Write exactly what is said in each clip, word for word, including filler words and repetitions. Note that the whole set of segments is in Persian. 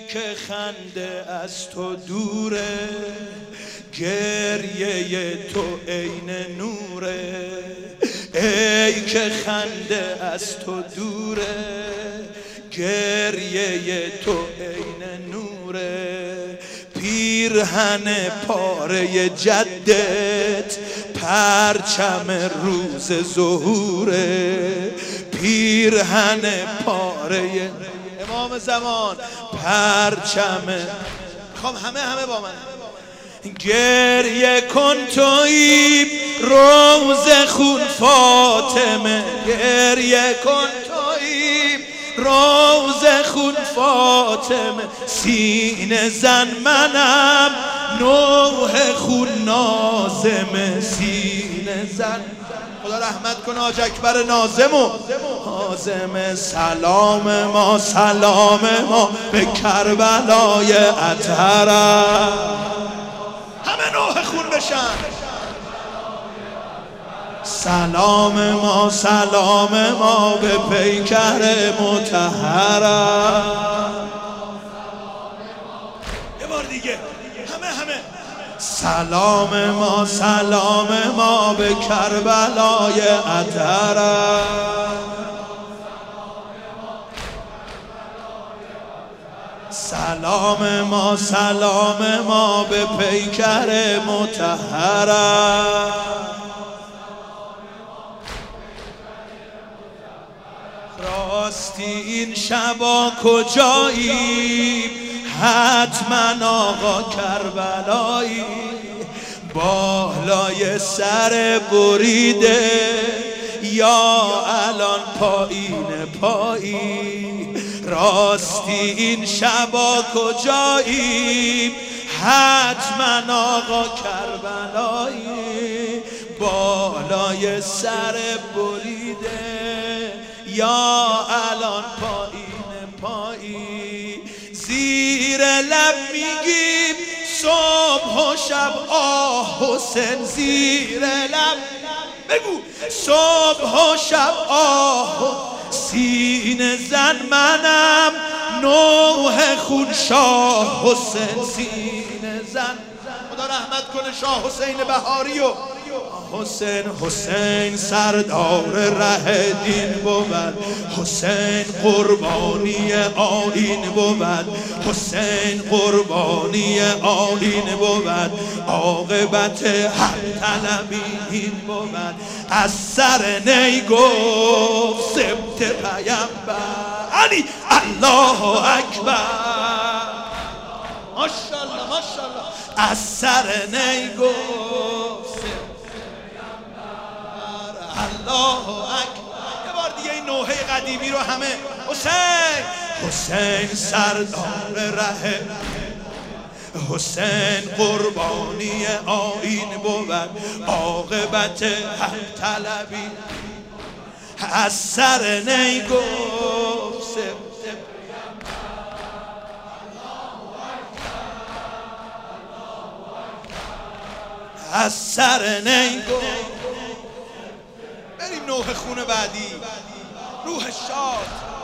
که خنده از تو دوره، گریه تو عین نوره. ای که خنده از تو دوره، گریه تو عین نوره. پیرهن پاره جدت پرچم روز ظهوره. پیرهن پاره امام زمان پرچم. میخوام همه همه با من گریه کن تویی روز خون فاطمه. گریه کن تویی روز خون فاطمه. سینه زن منم نوح خون نازمه. سینه زن خدا رحمت کنه حاج اکبر ناظمو حازم. سلام ما سلام ما به کربلای اطهرم. همه نوح خون بشن. سلام ما سلام ما به پیکر مطهرم. یه بار دیگه همه همه سلام ما سلام ما به کربلای اطهرم. سلام ما سلام ما به پیکر مطهرم. راستی این شبا کجایی؟ حتما آقا کربلایی. بالای سر بریده یا الان پایین پایی. راستی این شبا کجایی؟ حتما آقا کربلایی. بالای سر بریده یا الان پایین پایی. زیر لب میگیم صبح و شب آه حسین. زیر لب بگو صبح و شب آه. سینه زن منم نوح خون شاه حسین. سینه زن خدا رحمت کنه شاه حسین بهاری و حسین. حسین سردار ره دین بود. حسین قربانی آیین بود. حسین قربانی آیین بود. عاقبت حق طلبی این بود. از سر نی گفت سبت پیامبر علی الله اکبر. ماشاءالله ماشاءالله. از سر نی گفت الله اکبر. یه بار دیگه این نوحه قدیمی رو همه حسین. حسین سردار ره. حسین قربانی آیین بود. عاقبت حق طلبی از سر نی گفت. از سر نی گفت. بریم نوح خون بعدی. روح شاد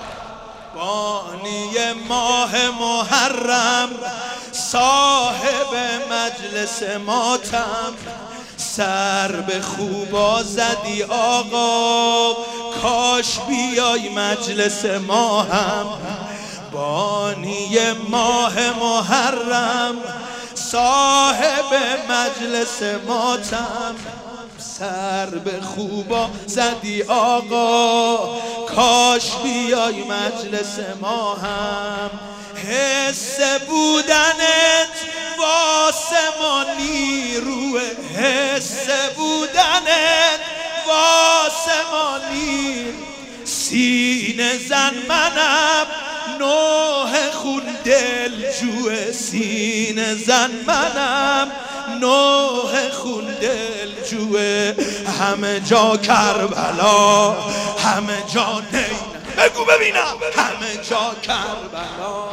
بانی ماه محرم. صاحب مجلس ماتم. سر به خوبا زدی آقا. کاش بیای مجلس ما هم. بانی ماه محرم. صاحب مجلس ماتم. سر به خوبا زدی آقا. کاش بیای مجلس ما هم. حس بودنت واسه ما نیروه. حس بودنت واسه ما نیر. سینه زن منم نوح خون دل جوه. سینه زن منم نوح خون دل جوه. همه جا کربلا همه جا نین. بگو ببینم همه جا کربلا.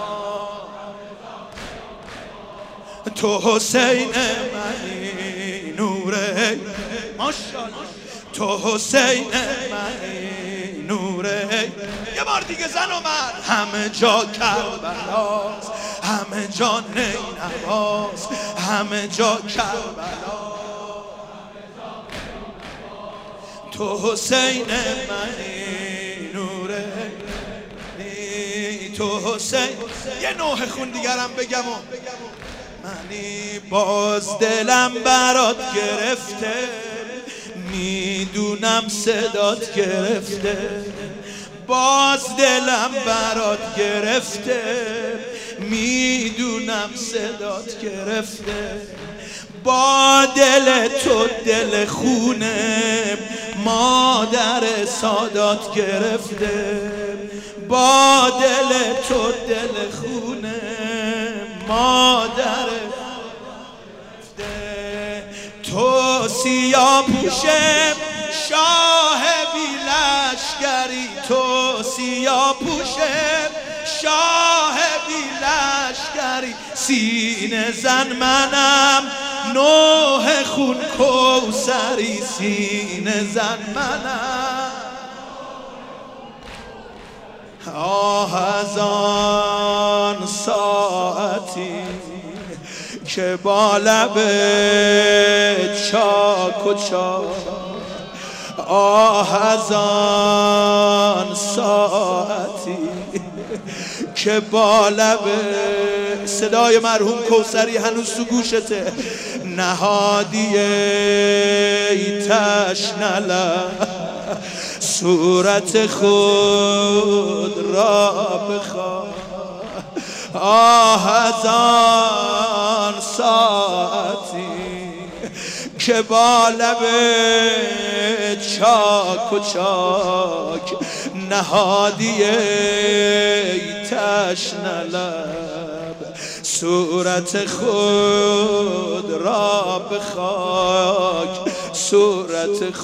تو حسین منی نوره. ماشاءالله. تو حسین منی نوره. یه بار دیگه زن و مرد. همه جا کربلاست. همه جا نینواز، همه جا کربلا. تو حسین منی نوره، تو حسین. یه نوح خون دیگرم بگم و منی باز دلم برات گرفته، میدونم صدات گرفته، باز دلم برات گرفته، میدونم صدات گرفته. با دل تو دل خونه مادر سادات گرفته، با دل تو دل خونه مادر گرفته. تو سیاه پوشه شاه بی لشکری، تو سیاه پوشه شاه بی لشکری. سینه زن منم نوح خون کوثری، سینه زن منم. آه از آن ساعتی که با لب چاک و چاک، آه از آن ساعتی که با لب، صدای مرحوم کوثری هنوز تو گوشته، نهادی ای تشنه لب صورت خود را بخواه. آه از آن ساعتی که با لب چاک و چاک، نهادی ای تشنه لب صورت خود را به خاک، صورت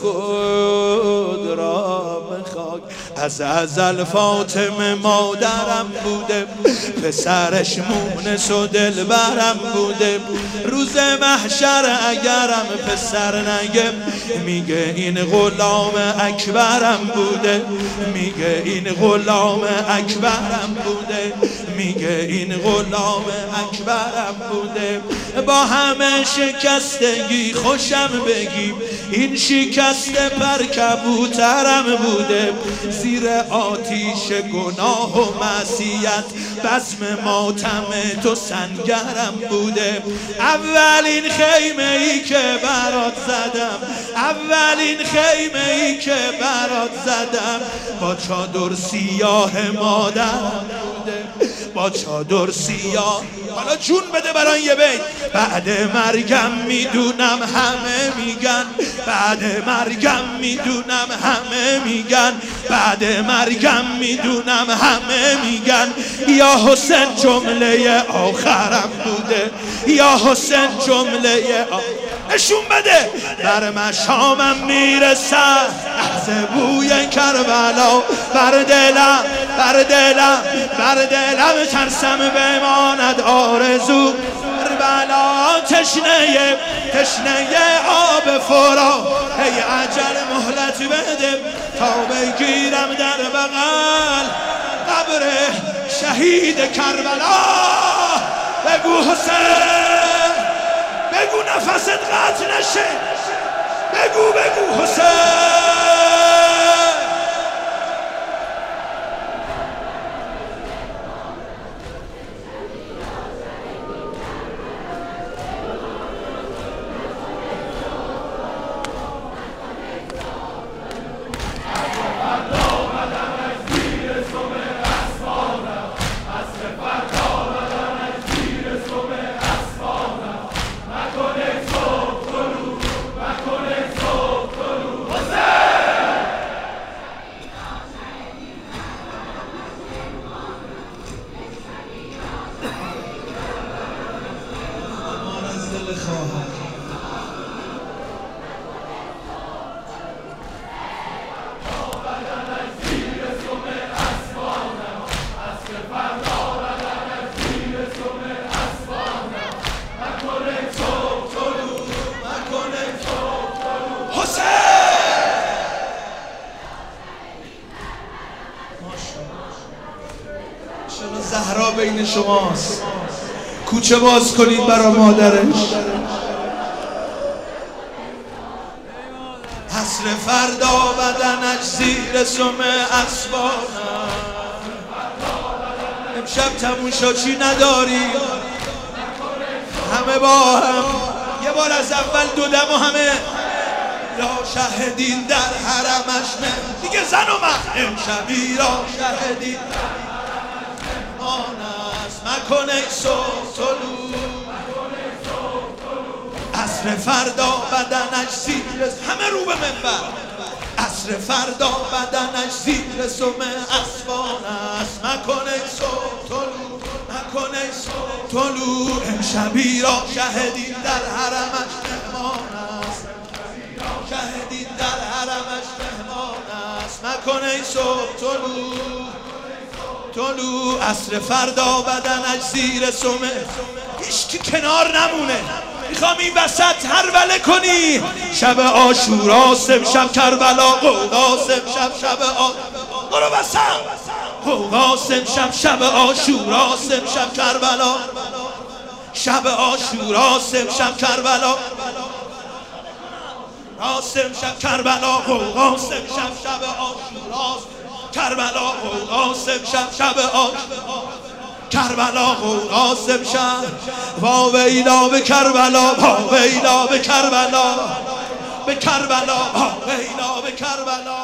خود را به خاک. از ازل فاطمه مادرم بوده، پسرش مونس و دلبرم بوده. روز محشر اگرم پسر نگه، میگه این غلام اکبرم بوده، میگه این غلام اکبرم بوده، میگه این غلام اکبرم بوده. با همه شکستگی خوشم بگیم، این شکست پر کبوترم بوده. زیر آتیش گناه و معصیت بزم ماتم تو سنگرم بوده. اولین خیمه ای که برات زدم، اولین خیمه ای که برات زدم، با چادر سیاه مادرم بوده، با چادر سیاه. حالا جون بده برای یه بیت. بعد مرگم میدونم همه میگن، بعد مرگم میدونم همه میگن، بعد مرگم میدونم همه میگن، یا حسین جمله آخرم بوده، یا حسین جمله آخرم. نشون بده. بر مشامم میرسه لحظه بوی کربلا، بر دلم بر دلم بر دلم ترسم بماند آرزو کربلا. تشنه تشنه آب فرا، ای عجل مهلت بده تا بگیرم در بغل قبر شهید کربلا. بگو حسین، بگو نفست قطع نشه، بگو بگو حسین. زهرا صحرا بین شماست، کوچه باز کنید برا مادرش. عصر فردا بدنش زیر سم اسبانم. امشب تموم شد چی نداری، همه با هم یه بار از اول دو دم و همه را شهدین در حرمش نه دیگه زن و من. امشبی را شهدین آن است مکن ای صبح طلوع. عصر فردا بدنش زیر همه رو به منبر. عصر فردا بدنش زیر سم اسبان است مکن ای صبح طلوع، مکن ای صبح طلوع. امشبی را شهدین در حرمش مهمان است، شهدین در حرمش مهمان است مکن ای صبح طلوع، طلوع. عصر فردا بدنش زیر سم هیچکی کنار نمونه. میخوام این وسط هروله کنی. شب عاشوراست امشب کربلا قوقاست امشب شب آ برو وسط قوقاست امشب شب عاشوراست امشب کربلا. شب عاشوراست امشب کربلا راست امشب کربلا قوقاست امشب شب عاشوراست کربلا قوقاست امشب شب عاشوراست کربلا قوقاست امشب. وا ویلا به کربلا، وا ویلا به کربلا، به کربلا، وا ویلا به کربلا.